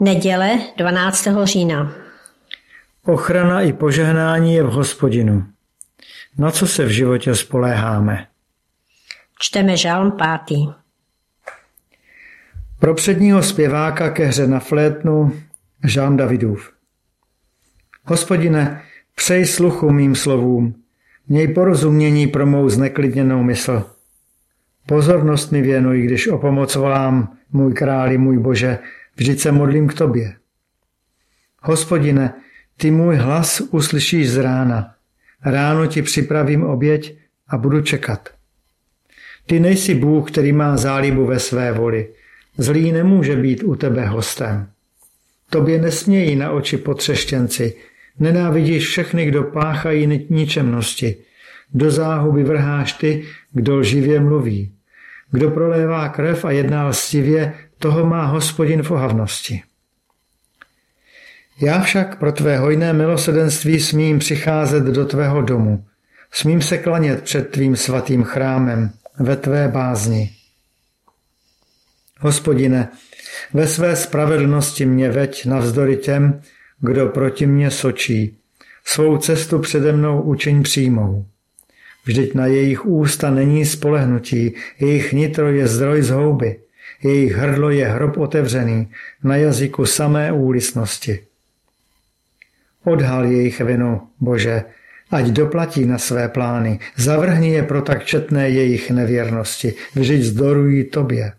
Neděle 12. října. Ochrana i požehnání je v Hospodinu. Na co se v životě spoléháme? Čteme žalm 5. Pro předního zpěváka ke hře na flétnu žalm Davidův. Hospodine, přej sluchu mým slovům, měj porozumění pro mou zneklidněnou mysl. Pozornost mi věnuj, když o pomoc volám, můj králi, můj Bože, vždyť se modlím k tobě. Hospodine, ty můj hlas uslyšíš z rána. Ráno ti připravím oběť a budu čekat. Ty nejsi Bůh, který má zálibu ve své voli. Zlý nemůže být u tebe hostem. Tobě nesmějí na oči potřeštěnci. Nenávidíš všechny, kdo páchají ničemnosti. Do záhuby vrháš ty, kdo lživě mluví. Kdo prolévá krev a jedná lstivě, toho má Hospodin v ohavnosti. Já však pro tvé hojné milosrdenství smím přicházet do tvého domu. Smím se klanět před tvým svatým chrámem ve tvé bázni. Hospodine, ve své spravedlnosti mě veď navzdory těm, kdo proti mně sočí. Svou cestu přede mnou učiň přímou. Vždyť na jejich ústa není spolehnutí, jejich nitro je zdroj zhouby, jejich hrdlo je hrob otevřený, na jazyku samé úlisnosti. Odhal jejich vinu, Bože, ať doplatí na své plány, zavrhni je pro tak četné jejich nevěrnosti, vždyť zdorují tobě.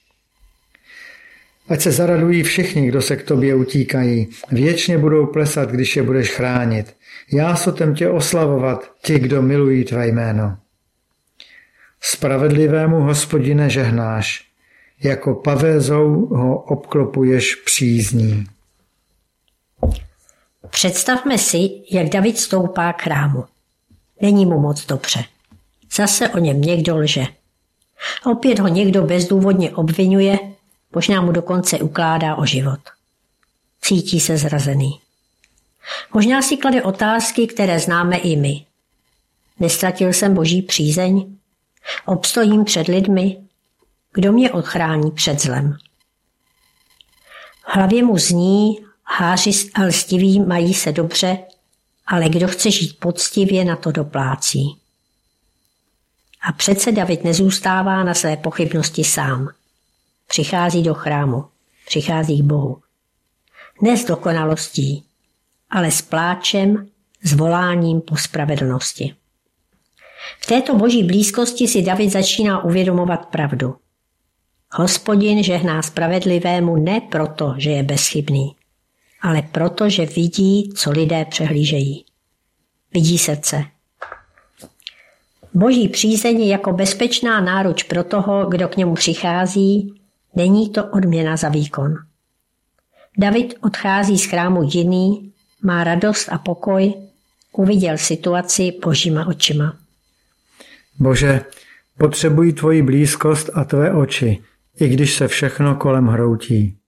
Ať se zaradují všichni, kdo se k tobě utíkají, věčně budou plesat, když je budeš chránit. Jásotem tě oslavovat, ti, kdo milují tvé jméno. Spravedlivému Hospodine žehnáš, jako pavézou ho obklopuješ přízní. Představme si, jak David stoupá k chrámu. Není mu moc dobře. Zase o něm někdo lže. Opět ho někdo bezdůvodně obvinuje, možná mu dokonce ukládá o život. Cítí se zrazený. Možná si klade otázky, které známe i my. Nestratil jsem Boží přízeň? Obstojím před lidmi? Kdo mě ochrání před zlem? V hlavě mu zní, háři a lstiví mají se dobře, ale kdo chce žít poctivě, na to doplácí. A přece David nezůstává na své pochybnosti sám. Přichází do chrámu, přichází k Bohu. Ne s dokonalostí, ale s pláčem, s voláním po spravedlnosti. V této boží blízkosti si David začíná uvědomovat pravdu. Hospodin žehná spravedlivému ne proto, že je bezchybný, ale proto, že vidí, co lidé přehlížejí. Vidí srdce. Boží přízeň je jako bezpečná náruč pro toho, kdo k němu přichází, není to odměna za výkon. David odchází z chrámu jiný, má radost a pokoj, uviděl situaci božíma očima. Bože, potřebuji tvoji blízkost a tvé oči, i když se všechno kolem hroutí.